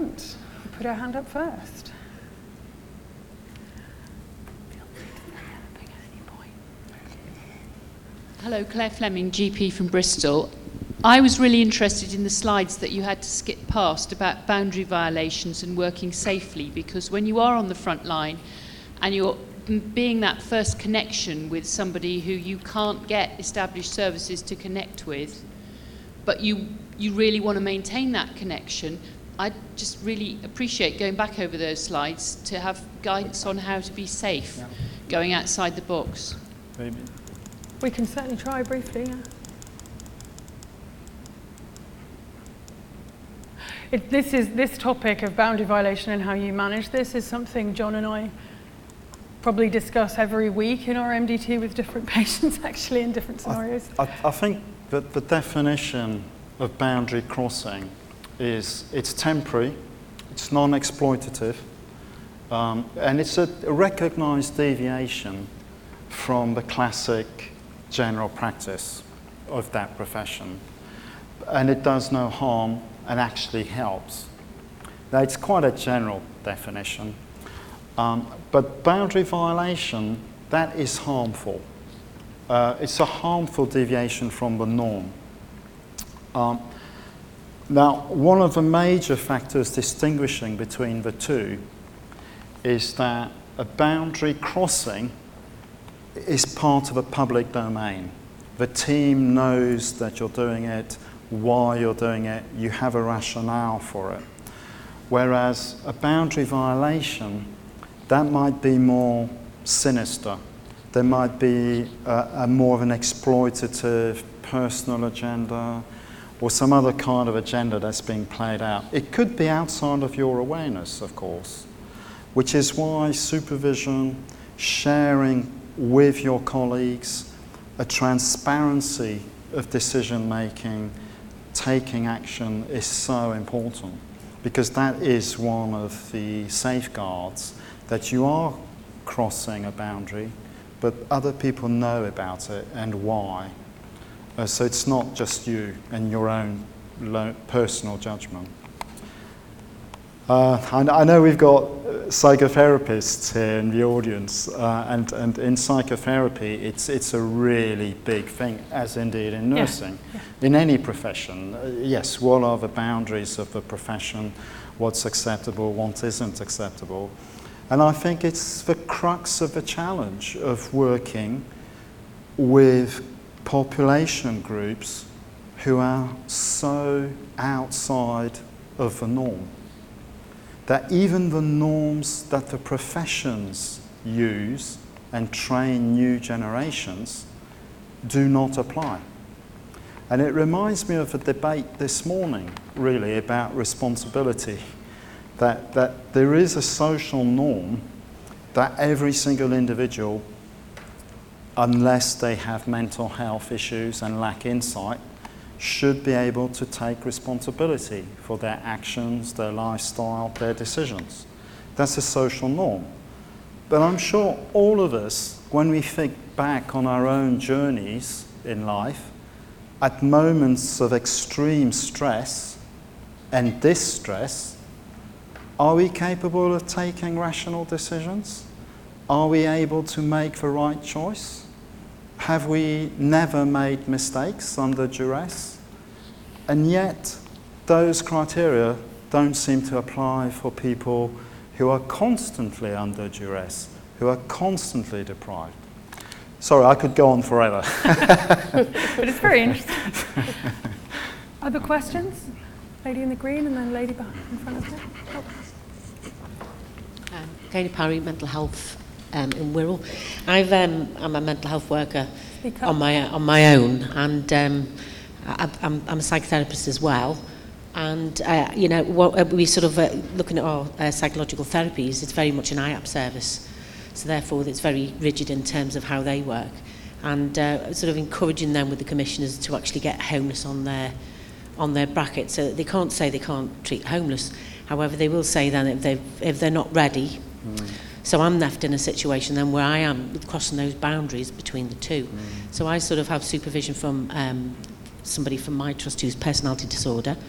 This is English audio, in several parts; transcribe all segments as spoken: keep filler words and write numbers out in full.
front. You put her hand up first. Hello, Claire Fleming, G P from Bristol. I was really interested in the slides that you had to skip past about boundary violations and working safely, because when you are on the front line and you're being that first connection with somebody who you can't get established services to connect with, but you, you really want to maintain that connection, I just really appreciate going back over those slides to have guidance on how to be safe yeah. going outside the box. Maybe. We can certainly try briefly, yeah. It, this is this topic of boundary violation and how you manage this is something John and I probably discuss every week in our M D T with different patients, actually, in different scenarios. I, I, I think that the definition of boundary crossing is it's temporary, it's non-exploitative, um, and it's a, a recognised deviation from the classic general practice of that profession, and it does no harm and actually helps. Now, it's quite a general definition, um, but boundary violation, that is harmful. Uh, it's a harmful deviation from the norm. Um, now, one of the major factors distinguishing between the two is that a boundary crossing is part of a public domain. The team knows that you're doing it, why you're doing it, you have a rationale for it. Whereas a boundary violation, that might be more sinister. There might be a, a more of an exploitative personal agenda or some other kind of agenda that's being played out. It could be outside of your awareness, of course, which is why supervision, sharing with your colleagues, a transparency of decision making, taking action is so important, because that is one of the safeguards that you are crossing a boundary, but other people know about it and why. Uh, so it's not just you and your own lo- personal judgment. Uh, I, I know we've got psychotherapists here in the audience, uh, and, and in psychotherapy it's it's a really big thing, as indeed in nursing. Yeah. Yeah. In any profession, uh, yes, what are the boundaries of the profession, what's acceptable, what isn't acceptable. And I think it's the crux of the challenge of working with population groups who are so outside of the norm, that even the norms that the professions use and train new generations do not apply. And it reminds me of a debate this morning, really, about responsibility, that, that there is a social norm that every single individual, unless they have mental health issues and lack insight, should be able to take responsibility for their actions, their lifestyle, their decisions. That's a social norm. But I'm sure all of us, when we think back on our own journeys in life, at moments of extreme stress and distress, are we capable of taking rational decisions? Are we able to make the right choice? Have we never made mistakes under duress? And yet, those criteria don't seem to apply for people who are constantly under duress, who are constantly deprived. Sorry, I could go on forever. But it's very interesting. Other questions? Lady in the green and then lady behind in front of her. Oh. Um, Katie Parry, mental health um, in Wirral. I've, um, I'm a mental health worker on my on my own, and um, I, I'm, I'm a psychotherapist as well. And uh, you know, what, we sort of uh, looking at our uh, psychological therapies. It's very much an I A P service, so therefore it's very rigid in terms of how they work, and uh, sort of encouraging them with the commissioners to actually get homeless on their on their bracket. So they can't say they can't treat homeless. However, they will say then if they if they're not ready. Mm. So I'm left in a situation then where I am crossing those boundaries between the two. Mm. So I sort of have supervision from um, somebody from my trust who's personality disorder,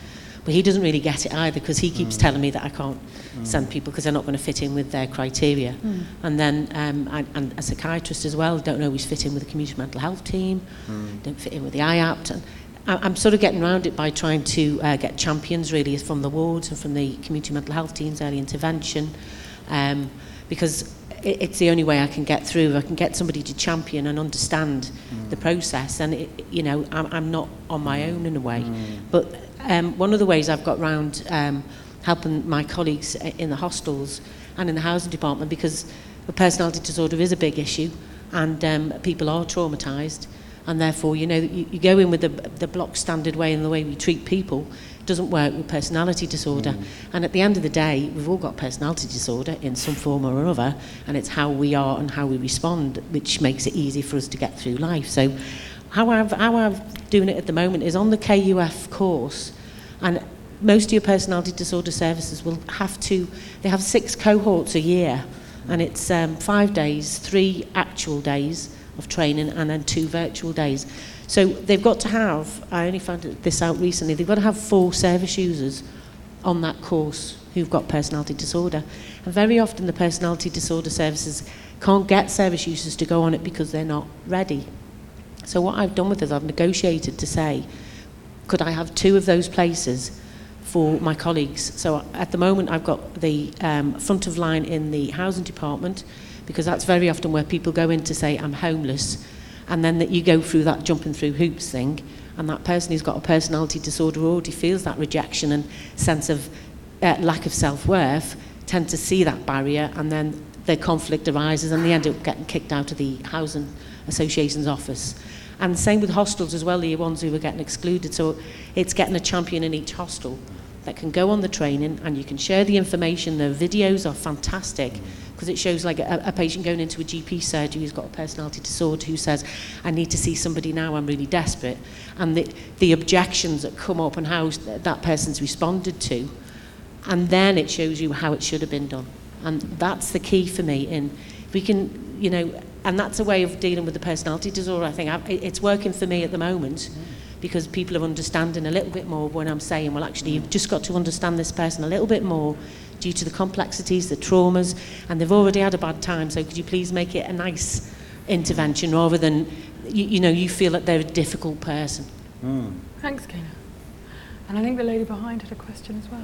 But he doesn't really get it either, because he keeps mm. telling me that I can't mm. send people because they're not going to fit in with their criteria. Mm. And then um, I, and a psychiatrist as well, don't always fit in with the community mental health team, mm. don't fit in with the I A P T. And I, I'm sort of getting around it by trying to uh, get champions really from the wards and from the community mental health teams, early intervention, um, because it, it's the only way I can get through. I can get somebody to champion and understand mm. the process, and it, you know, I'm, I'm not on my own in a way. Mm. But um, one of the ways I've got round um, helping my colleagues in the hostels and in the housing department, because the personality disorder is a big issue, and um, people are traumatised, and therefore, you know, you, you go in with the, the block standard way and the way we treat people doesn't work with personality disorder. Mm. And at the end of the day, we've all got personality disorder in some form or other, and it's how we are and how we respond which makes it easy for us to get through life. So how I've, how I'm doing it at the moment is on the K U F course, and most of your personality disorder services will have to, they have six cohorts a year, and it's um, five days, three actual days of training and then two virtual days. So they've got to have, I only found this out recently, they've got to have four service users on that course who've got personality disorder. And very often the personality disorder services can't get service users to go on it because they're not ready. So what I've done with it, I've negotiated to say, could I have two of those places for my colleagues? So at the moment I've got the um, front of line in the housing department, because that's very often where people go in to say, I'm homeless, and then that you go through that jumping through hoops thing, and that person who's got a personality disorder already feels that rejection and sense of uh, lack of self-worth, tend to see that barrier, and then the conflict arises and they end up getting kicked out of the housing association's office. And same with hostels as well, the ones who are getting excluded. So it's getting a champion in each hostel that can go on the training, and you can share the information. The videos are fantastic, because it shows like a, a patient going into a G P surgery who's got a personality disorder who says, I need to see somebody now, I'm really desperate. And the, the objections that come up and how that person's responded to. And then it shows you how it should have been done. And that's the key for me. In we can, you know, and that's a way of dealing with the personality disorder. I think I, it's working for me at the moment, because people are understanding a little bit more when I'm saying, well, actually, you've just got to understand this person a little bit more due to the complexities, the traumas, and they've already had a bad time, so could you please make it a nice intervention rather than, you, you know, you feel that they're a difficult person. Mm. Thanks, Kina. And I think the lady behind had a question as well.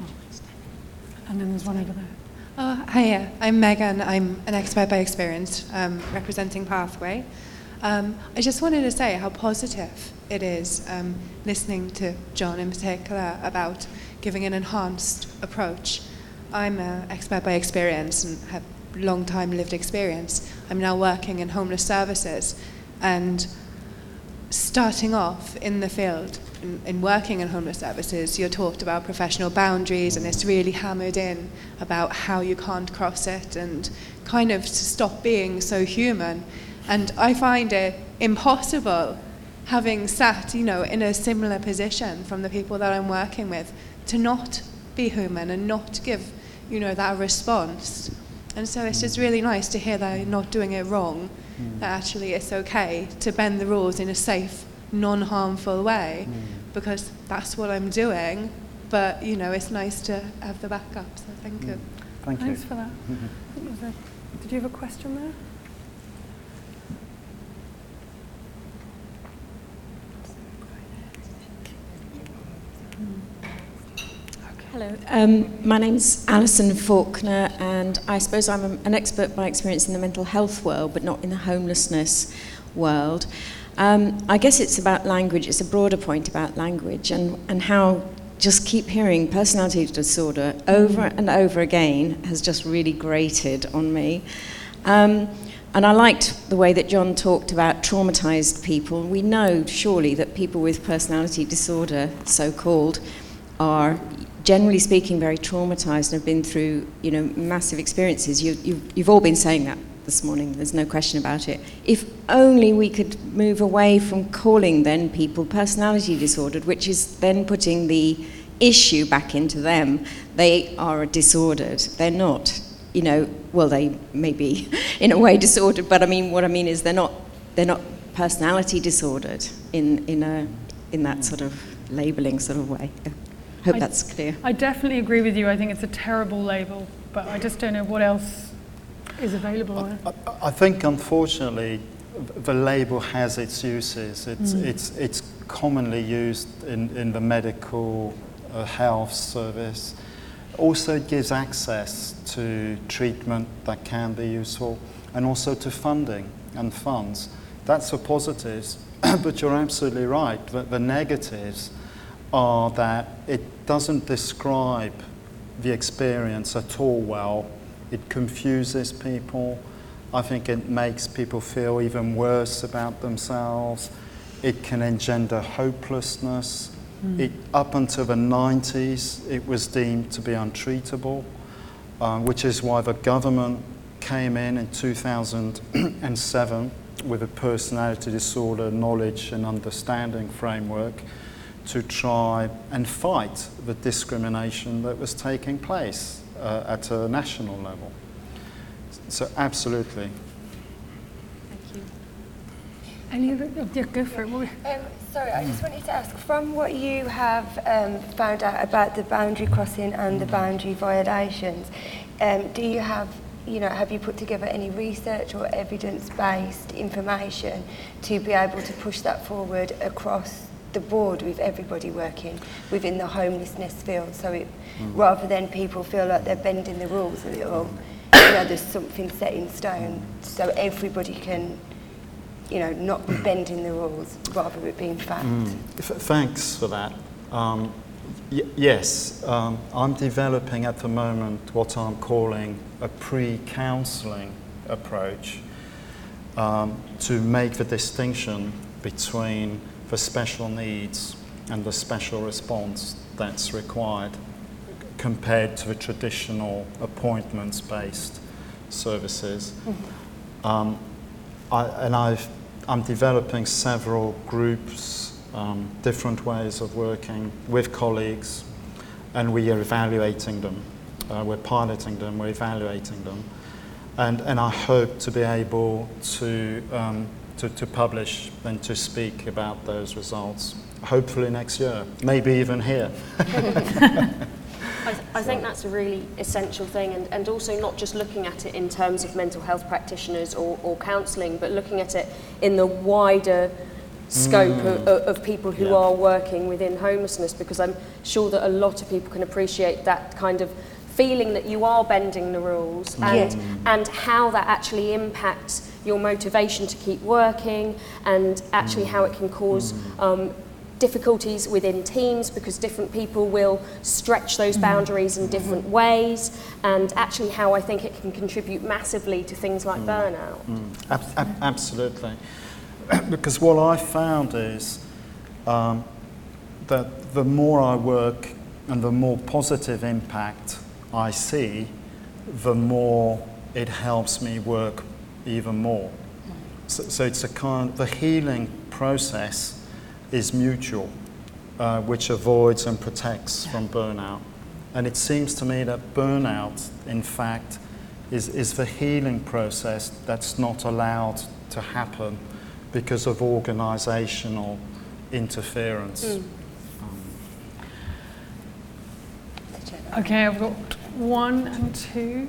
And then there's one over there. Oh, hiya, I'm Megan. I'm an expert by experience, um, representing Pathway. Um, I just wanted to say how positive it is, um, listening to John in particular about giving an enhanced approach. I'm an expert by experience and have long time lived experience. I'm now working in homeless services, and starting off in the field, in, in working in homeless services, you're taught about professional boundaries, and it's really hammered in about how you can't cross it and kind of to stop being so human. And I find it impossible, having sat, you know, in a similar position from the people that I'm working with, to not be human and not give, you know, that response. And so it's just really nice to hear that you're not doing it wrong, mm. that actually it's okay to bend the rules in a safe, non-harmful way, mm. because that's what I'm doing. But, you know, it's nice to have the backup, so thank mm. you. Thank Thanks you. for that. I think there's a, did you have a question there? Hello, um, my name's Alison Faulkner, and I suppose I'm a, an expert by experience in the mental health world, but not in the homelessness world. Um, I guess it's about language, it's a broader point about language, and, and how just keep hearing personality disorder over and over again has just really grated on me. Um, and I liked the way that John talked about traumatized people. We know surely that people with personality disorder, so-called, are generally speaking very traumatized and have been through, you know, massive experiences. You, you've, you've all been saying that this morning, there's no question about it. If only we could move away from calling then people personality disordered, which is then putting the issue back into them. They are disordered, they're not, you know, well, they may be in a way disordered, but I mean, what I mean is they're not, they're not personality disordered in, in, a, in that sort of labeling sort of way. Hope I, that's clear. I definitely agree with you. I think it's a terrible label, but I just don't know what else is available. I, I, I think, unfortunately, the label has its uses. It's, mm. it's, it's commonly used in, in the medical uh, health service. Also, it gives access to treatment that can be useful, and also to funding and funds. That's the positives, but you're absolutely right. The, the negatives are that it doesn't describe the experience at all well. It confuses people. I think it makes people feel even worse about themselves. It can engender hopelessness. Mm. It, up until the nineties, it was deemed to be untreatable, uh, which is why the government came in in two thousand seven with a personality disorder knowledge and understanding framework to try and fight the discrimination that was taking place uh, at a national level. So absolutely. Thank you. Any other? Oh, yeah, go for it. Um, sorry, I just wanted to ask, from what you have um, found out about the boundary crossing and the boundary violations, um, do you have, you know, have you put together any research or evidence-based information to be able to push that forward across the board with everybody working within the homelessness field, so it, mm. rather than people feel like they're bending the rules a little, you know, there's something set in stone, so everybody can, you know, not be bending the rules, rather than it being fact. Mm. Thanks for that. Um, y yes, um, I'm developing at the moment what I'm calling a pre-counselling approach um, to make the distinction between the special needs and the special response that's required compared to the traditional appointments-based services. Mm-hmm. um, I, and I've, I'm developing several groups, um, different ways of working with colleagues, and we are evaluating them. Uh, we're piloting them, we're evaluating them. And, and I hope to be able to um, To, to publish and to speak about those results, hopefully next year, maybe even here. I, th I think that's a really essential thing, and, and also not just looking at it in terms of mental health practitioners or, or counselling, but looking at it in the wider scope mm. of, of people who yeah. are working within homelessness, because I'm sure that a lot of people can appreciate that kind of feeling that you are bending the rules, and, yeah. and how that actually impacts your motivation to keep working, and actually how it can cause um, difficulties within teams, because different people will stretch those boundaries in different ways, and actually how I think it can contribute massively to things like mm. burnout. Mm. Ab ab absolutely. Because what I found is um, that the more I work and the more positive impact I see, the more it helps me work even more. So, so it's a kind of, the healing process is mutual, uh, which avoids and protects from burnout. And it seems to me that burnout, in fact, is, is the healing process that's not allowed to happen because of organisational interference. Mm. Um. Okay, I've got one and two.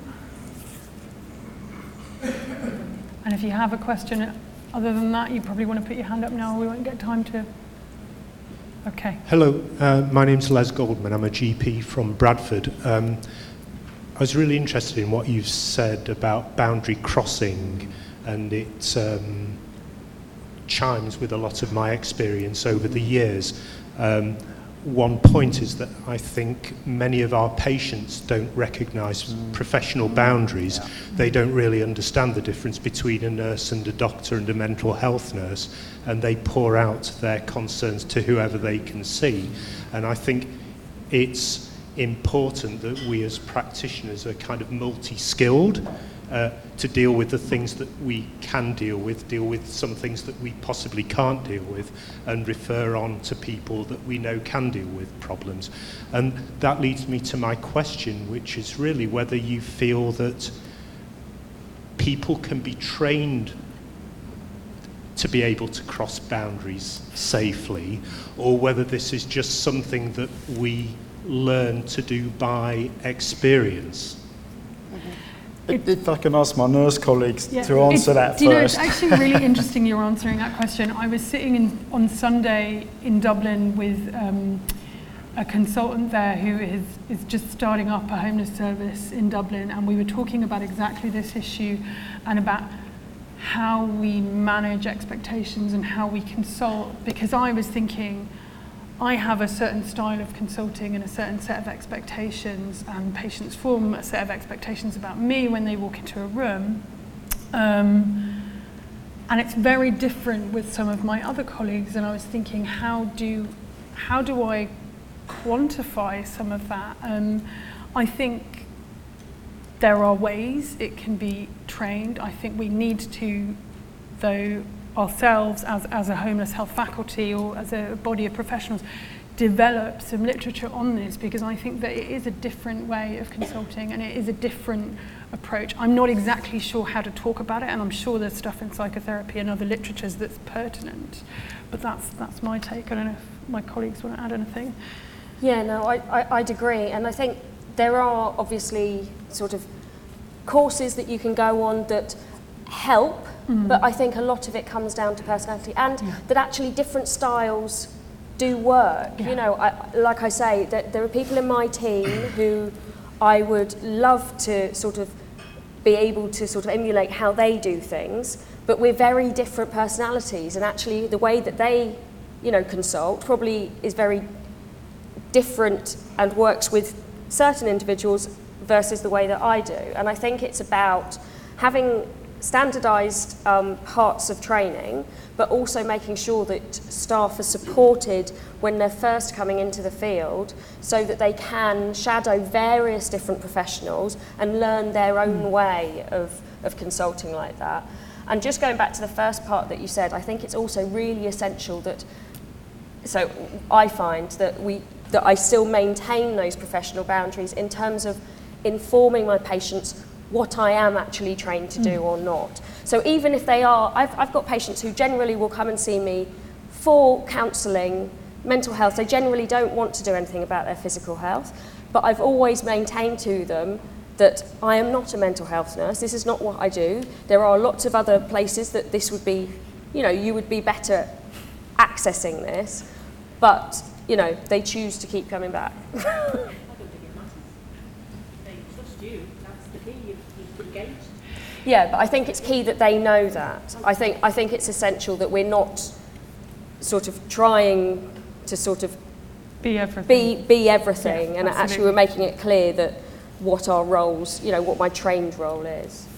And if you have a question other than that, you probably want to put your hand up now. We won't get time to. Okay. Hello, uh, my name's Les Goldman. I'm a G P from Bradford. Um, I was really interested in what you've said about boundary crossing, and it um, chimes with a lot of my experience over the years. Um, One point is that I think many of our patients don't recognise mm. professional boundaries. Yeah. They don't really understand the difference between a nurse and a doctor and a mental health nurse, and they pour out their concerns to whoever they can see. And I think it's important that we as practitioners are kind of multi-skilled uh, to deal with the things that we can deal with, deal with some things that we possibly can't deal with, and refer on to people that we know can deal with problems. And that leads me to my question, which is really whether you feel that people can be trained to be able to cross boundaries safely, or whether this is just something that we learn to do by experience? If, if I can ask my nurse colleagues Yeah. to answer It's- that do you know, first. it's actually really interesting you're answering that question. I was sitting in, on Sunday in Dublin with um, a consultant there who is, is just starting up a homeless service in Dublin, and we were talking about exactly this issue and about how we manage expectations and how we consult, because I was thinking, I have a certain style of consulting and a certain set of expectations, and patients form a set of expectations about me when they walk into a room. Um, and it's very different with some of my other colleagues, and I was thinking, how do, how do I quantify some of that? Um, I think there are ways it can be trained. I think we need to, though, ourselves as, as a homeless health faculty or as a body of professionals, develop some literature on this, because I think that it is a different way of consulting and it is a different approach. I'm not exactly sure how to talk about it, and I'm sure there's stuff in psychotherapy and other literatures that's pertinent, but that's, that's my take. I don't know if my colleagues want to add anything. Yeah, no, I, I, I'd agree. And I think there are obviously sort of courses that you can go on that help, mm. but I think a lot of it comes down to personality, and yeah. that actually different styles do work. Yeah. You know, I, like I say, that there are people in my team who I would love to sort of be able to sort of emulate how they do things, but we're very different personalities, and actually the way that they, you know, consult probably is very different and works with certain individuals versus the way that I do. And I think it's about having standardised um, parts of training, but also making sure that staff are supported when they're first coming into the field, so that they can shadow various different professionals and learn their own way of, of consulting like that. And just going back to the first part that you said, I think it's also really essential that, so I find that we that I still maintain those professional boundaries in terms of informing my patients what I am actually trained to do mm. or not. So even if they are, I've, I've got patients who generally will come and see me for counselling, mental health. They generally don't want to do anything about their physical health, but I've always maintained to them that I am not a mental health nurse. This is not what I do. There are lots of other places that this would be, you know, you would be better accessing this, but you know, they choose to keep coming back. I don't think it matters. They trust you. That's the key. You've engaged. Yeah, but I think it's key that they know that. I think I think it's essential that we're not sort of trying to sort of be everything. Be be everything, yeah, and absolutely. actually we're making it clear that what our roles, you know, what my trained role is.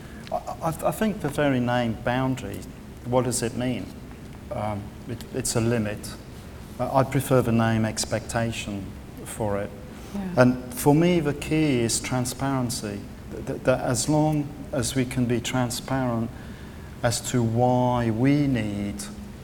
I, I think the very name boundary, what does it mean? Um, it, it's a limit. I prefer the name expectation for it. Yeah. And for me, the key is transparency. That, that as long as we can be transparent as to why we need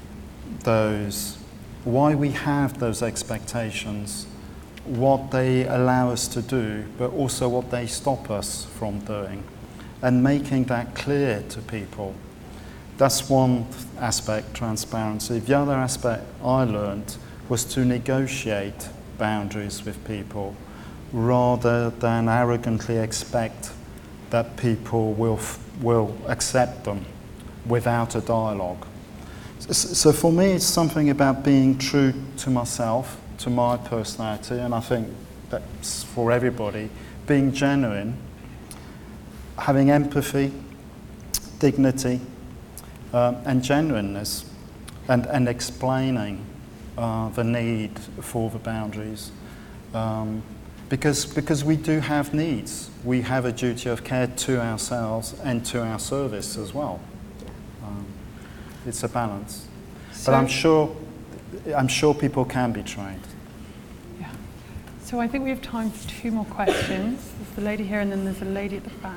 those, why we have those expectations, what they allow us to do, but also what they stop us from doing, and making that clear to people. That's one aspect, transparency. The other aspect I learned was to negotiate boundaries with people rather than arrogantly expect that people will, f- will accept them without a dialogue. So, so for me, it's something about being true to myself, to my personality, and I think that's for everybody, being genuine, having empathy, dignity, Um, and genuineness, and, and explaining uh, the need for the boundaries. Um, because, because we do have needs. We have a duty of care to ourselves and to our service as well. Um, it's a balance. So but I'm sure, I'm sure people can be trained. Yeah. So I think we have time for two more questions. There's the lady here, and then there's a lady at the back.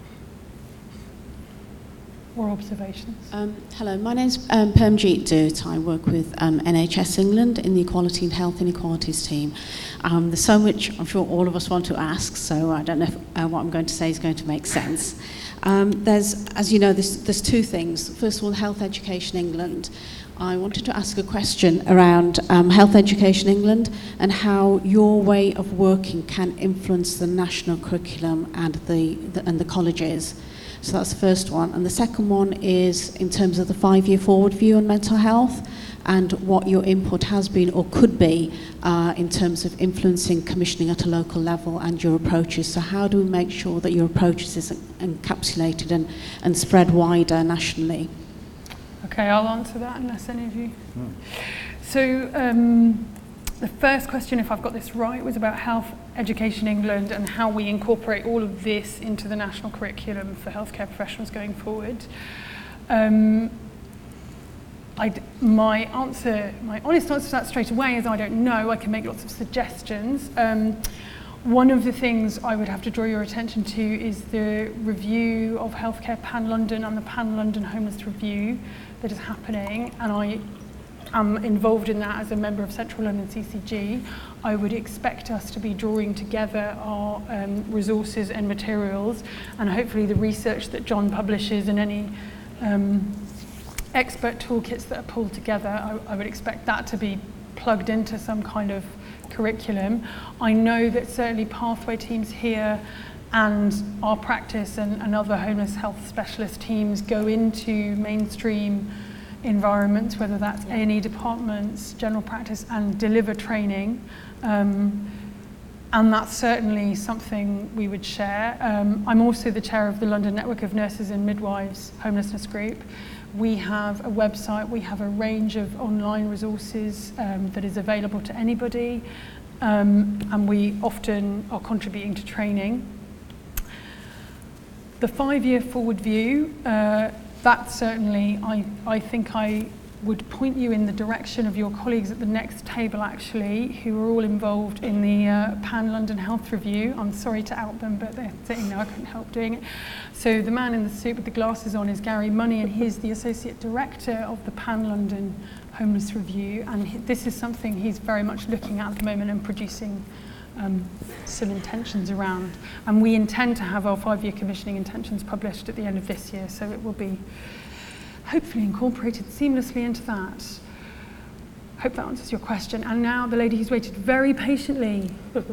Or observations? Um, hello, my name's um, Permjeet Doot. I work with um, N H S England in the Equality and Health Inequalities team. Um, there's so much I'm sure all of us want to ask, so I don't know if uh, what I'm going to say is going to make sense. Um, there's, as you know, there's, there's two things. First of all, Health Education England. I wanted to ask a question around um, Health Education England and how your way of working can influence the national curriculum and the, the and the colleges. So that's the first one. And the second one is in terms of the five-year forward view on mental health and what your input has been or could be uh, in terms of influencing commissioning at a local level and your approaches. So how do we make sure that your approaches is encapsulated and, and spread wider nationally? Okay, I'll answer that unless any of you. Mm. So um, the first question, if I've got this right, was about Health Education England and how we incorporate all of this into the national curriculum for healthcare professionals going forward. Um, I'd, my answer, my honest answer to that straight away is I don't know. I can make lots of suggestions. Um, one of the things I would have to draw your attention to is the review of Healthcare Pan London and the Pan London Homeless Review that is happening, and I am involved in that as a member of Central London C C G. I would expect us to be drawing together our um, resources and materials, and hopefully the research that John publishes and any um, expert toolkits that are pulled together, I, I would expect that to be plugged into some kind of curriculum. I know that certainly pathway teams here and our practice and, and other homeless health specialist teams go into mainstream environments, whether that's A and E departments, general practice, and deliver training. Um, and that's certainly something we would share. Um, I'm also the chair of the London Network of Nurses and Midwives Homelessness Group. We have a website, we have a range of online resources um, that is available to anybody, um, and we often are contributing to training. The five-year forward view, uh, that certainly, I, I think I would point you in the direction of your colleagues at the next table, actually, who are all involved in the uh, Pan London Health Review. I'm sorry to out them, but they're sitting there, I couldn't help doing it. So the man in the suit with the glasses on is Gary Money, and he's the Associate Director of the Pan London Homeless Review, and he, this is something he's very much looking at at the moment and producing um, some intentions around. And we intend to have our five-year commissioning intentions published at the end of this year, so it will be hopefully incorporated seamlessly into that. Hope that answers your question. And now the lady who's waited very patiently.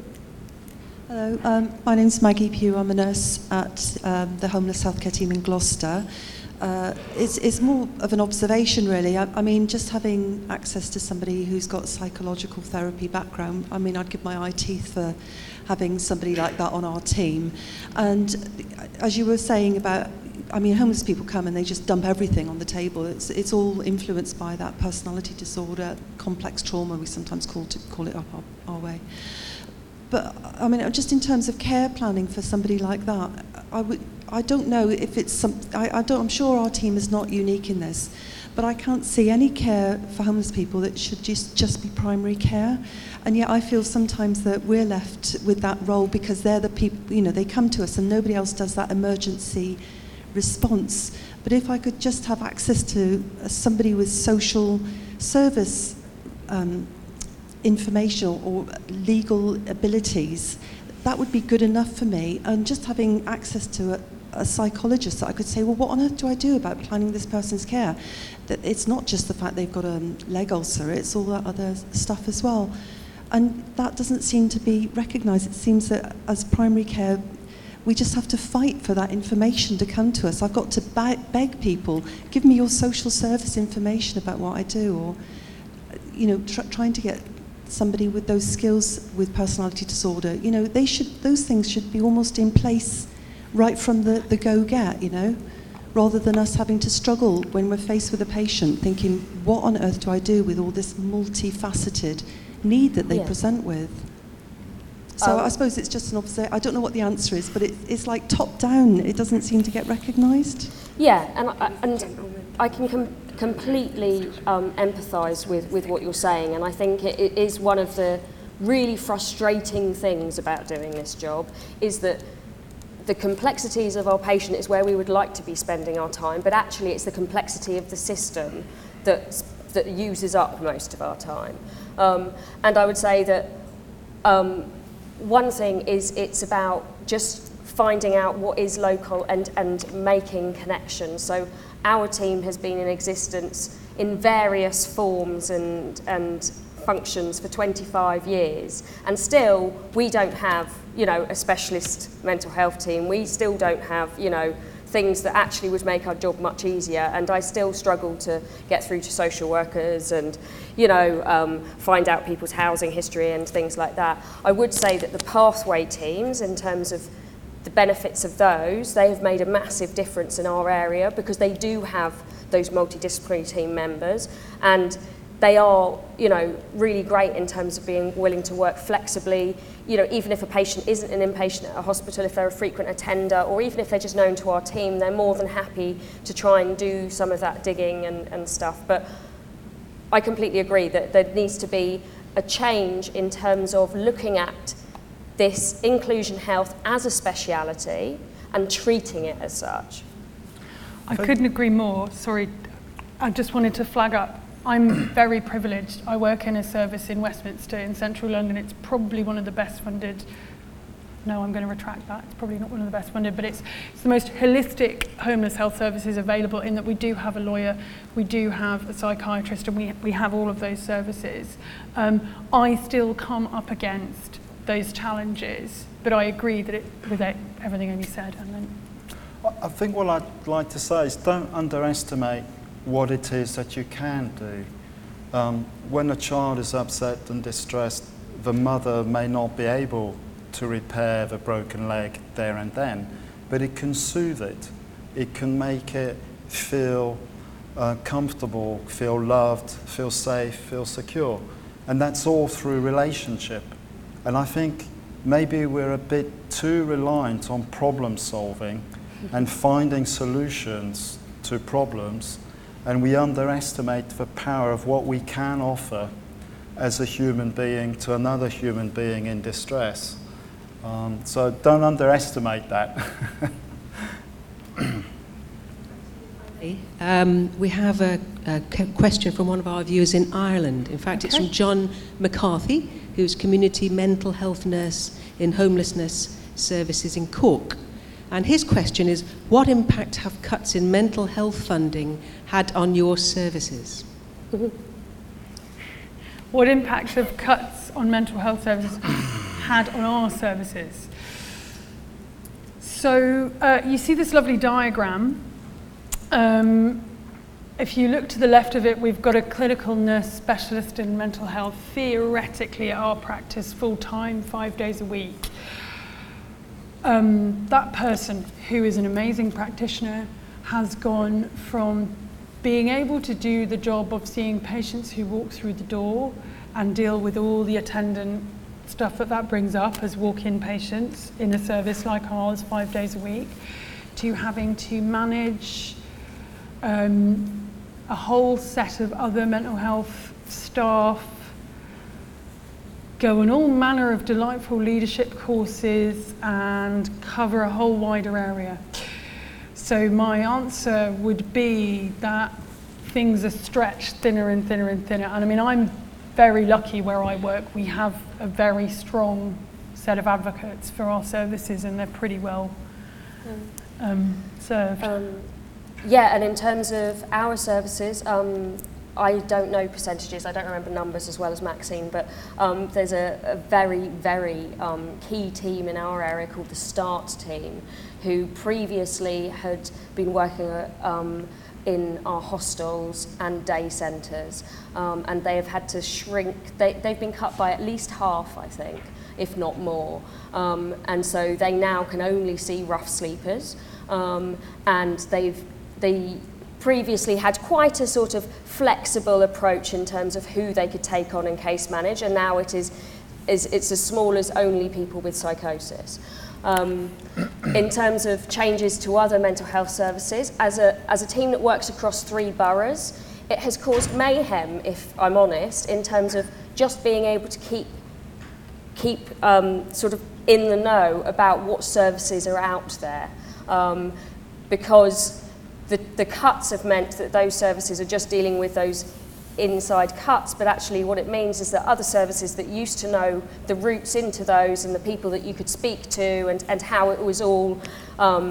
Hello, um, my name's Maggie Pugh. I'm a nurse at um, the homeless healthcare team in Gloucester. Uh, it's, it's more of an observation, really. I, I mean, just having access to somebody who's got a psychological therapy background, I mean, I'd give my eye teeth for having somebody like that on our team. And as you were saying about, I mean, homeless people come and they just dump everything on the table. It's, it's all influenced by that personality disorder, complex trauma, we sometimes call, to, call it up our, our way. But, I mean, just in terms of care planning for somebody like that, I would, I don't know if it's some, I, I don't, I'm sure our team is not unique in this, but I can't see any care for homeless people that should just, just be primary care. And yet I feel sometimes that we're left with that role because they're the people, you know, they come to us and nobody else does that emergency response. But if I could just have access to somebody with social service um, information or legal abilities, that would be good enough for me. And just having access to a, a psychologist that I could say, well, what on earth do I do about planning this person's care? That it's not just the fact they've got a leg ulcer, it's all that other stuff as well. And that doesn't seem to be recognised. It seems that as primary care, we just have to fight for that information to come to us. I've got to beg people, give me your social service information about what I do, or, you know, tr trying to get somebody with those skills with personality disorder, you know, they should, those things should be almost in place right from the, the go-get, you know, rather than us having to struggle when we're faced with a patient thinking, what on earth do I do with all this multifaceted need that they yeah. present with? So um, I suppose it's just an observation. I don't know what the answer is, but it, it's like top down. It doesn't seem to get recognised. Yeah, and I, and I can com completely um, empathise with, with what you're saying, and I think it, it is one of the really frustrating things about doing this job is that the complexities of our patient is where we would like to be spending our time, but actually it's the complexity of the system that, that uses up most of our time. Um, and I would say that um, one thing is it's about just finding out what is local and, and making connections. So our team has been in existence in various forms and, and functions for twenty-five years, and still we don't have, you know, a specialist mental health team. We still don't have, you know, things that actually would make our job much easier, and I still struggle to get through to social workers and, you know, um, find out people's housing history and things like that. I would say that the pathway teams, in terms of the benefits of those, they have made a massive difference in our area because they do have those multidisciplinary team members, and they are, you know, really great in terms of being willing to work flexibly. You know, even if a patient isn't an inpatient at a hospital, if they're a frequent attender, or even if they're just known to our team, they're more than happy to try and do some of that digging and, and stuff. But I completely agree that there needs to be a change in terms of looking at this inclusion health as a speciality and treating it as such. I couldn't agree more. Sorry, I just wanted to flag up. I'm very privileged. I work in a service in Westminster in central London. It's probably one of the best funded. No, I'm going to retract that. It's probably not one of the best funded, but it's, it's the most holistic homeless health services available, in that we do have a lawyer, we do have a psychiatrist, and we, we have all of those services. Um, I still come up against those challenges, but I agree that it, with everything Amy said. And then I think what I'd like to say is don't underestimate what it is that you can do. Um, when a child is upset and distressed, the mother may not be able to repair the broken leg there and then, but it can soothe it. It can make it feel uh, comfortable, feel loved, feel safe, feel secure. And that's all through relationship. And I think maybe we're a bit too reliant on problem solving and finding solutions to problems, and we underestimate the power of what we can offer as a human being to another human being in distress. Um, so don't underestimate that. um, we have a, a question from one of our viewers in Ireland. In fact, okay. It's from John McCarthy, who's community mental health nurse in homelessness services in Cork. And his question is, what impact have cuts in mental health funding had on your services? What impact have cuts on mental health services had on our services? So uh, you see this lovely diagram. Um, if you look to the left of it, we've got a clinical nurse specialist in mental health, theoretically at our practice, full-time, five days a week. Um, that person, who is an amazing practitioner, has gone from being able to do the job of seeing patients who walk through the door and deal with all the attendant stuff that that brings up as walk-in patients in a service like ours five days a week, to having to manage um, a whole set of other mental health staff, go on all manner of delightful leadership courses and cover a whole wider area. So my answer would be that things are stretched thinner and thinner and thinner. And I mean, I'm very lucky where I work. We have a very strong set of advocates for our services, and they're pretty well um, served. Um, yeah, and in terms of our services, um, I don't know percentages, I don't remember numbers as well as Maxine, but um, there's a, a very, very um, key team in our area called the START team, who previously had been working um, in our hostels and day centres, um, and they have had to shrink, they, they've been cut by at least half, I think, if not more, um, and so they now can only see rough sleepers, um, and they've, they, previously had quite a sort of flexible approach in terms of who they could take on and case manage, and now it is, is it's as small as only people with psychosis. Um, in terms of changes to other mental health services, as a, as a team that works across three boroughs, it has caused mayhem, if I'm honest, in terms of just being able to keep, keep um, sort of in the know about what services are out there, um, because The, the cuts have meant that those services are just dealing with those inside cuts, but actually what it means is that other services that used to know the routes into those and the people that you could speak to and, and how it was all, um,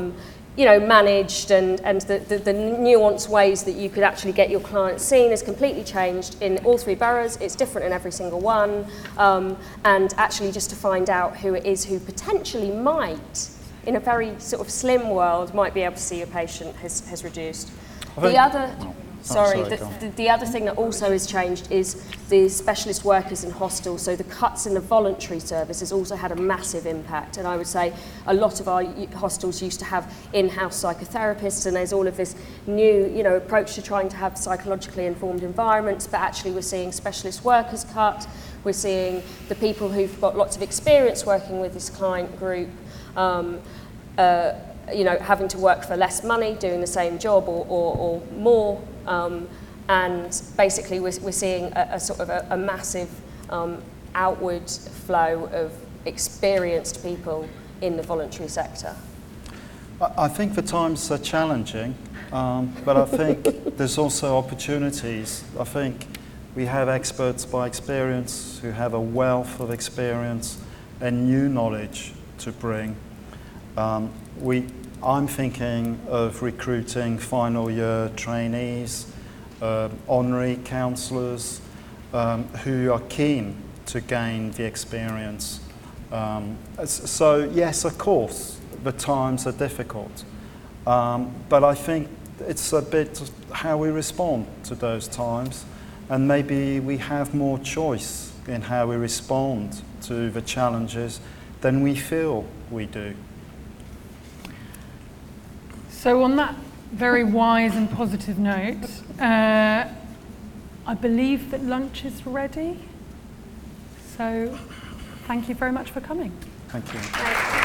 you know, managed, and, and the, the, the nuanced ways that you could actually get your clients seen has completely changed in all three boroughs. It's different in every single one. Um, and actually just to find out who it is who potentially might, in a very sort of slim world, might be able to see your patient has, has reduced. The other... Sorry, sorry, the, the, the other thing that also has changed is the specialist workers in hostels. So the cuts in the voluntary service has also had a massive impact. And I would say a lot of our hostels used to have in-house psychotherapists, and there's all of this new, you know, approach to trying to have psychologically informed environments. But actually, we're seeing specialist workers cut. We're seeing the people who've got lots of experience working with this client group. Um, uh, you know, having to work for less money, doing the same job or, or, or more, um, and basically we're, we're seeing a, a sort of a, a massive um, outward flow of experienced people in the voluntary sector. I think the times are challenging, um, but I think there's also opportunities. I think we have experts by experience who have a wealth of experience and new knowledge to bring. Um, we, I'm thinking of recruiting final year trainees, uh, honorary counsellors um, who are keen to gain the experience. Um, so yes, of course, the times are difficult, um, but I think it's a bit how we respond to those times, and maybe we have more choice in how we respond to the challenges than we feel we do. So on that very wise and positive note, uh, I believe that lunch is ready. So thank you very much for coming. Thank you.